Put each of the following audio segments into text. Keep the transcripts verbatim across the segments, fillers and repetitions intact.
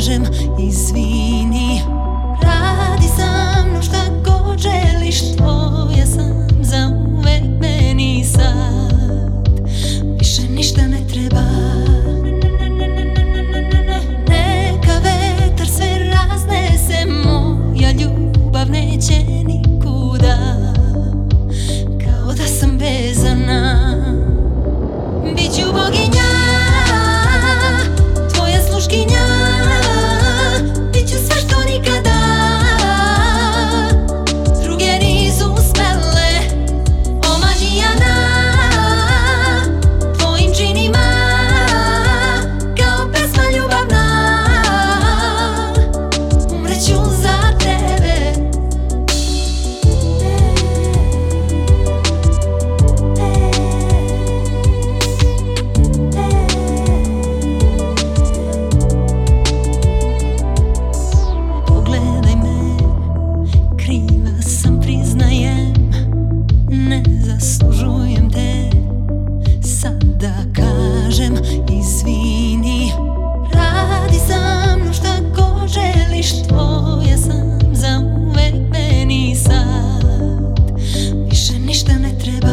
kažem izvini. Radi sa mnom šta god želiš, tvoja sam zauvek meni sad. Više ništa ne treba. Neka vetar sve raznese, moja ljubav neće nikuda. Kao da sam vezana, biću boginja, tvoja sluškinja. Biću sve što nikada druge nisu smele. Omađijana tvojim činima, kao pesma ljubavna. Umreću za tebe. Pogledaj me, kriva sam, priznajem. Ne zaslužujem te, sad da kažem izvini. Radi sa mnom šta god želiš, tvoja sam zauvek meni sad. Više ništa ne treba.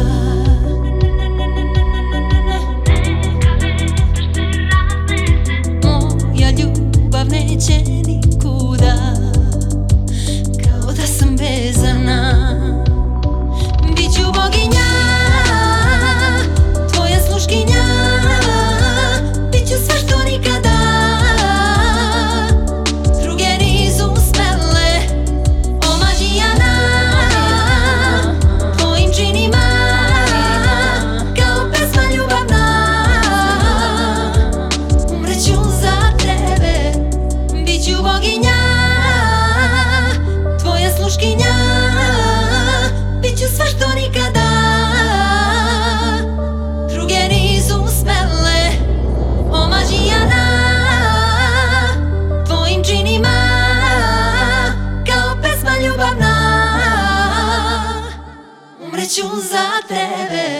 Moja ljubav neće nikuda, kao da sam vezana. Biću boginja, tvoja sluškinja. Biću sve što nikada druge nisu smele. Omađijana tvojim činima, kao pesma ljubavna. Umreću za tebe. Biću boginja, tvoja sluškinja. Biću sve što nikada druge nisu smele. Omađijana tvojim činima, kao pesma ljubavna. Umreću za tebe.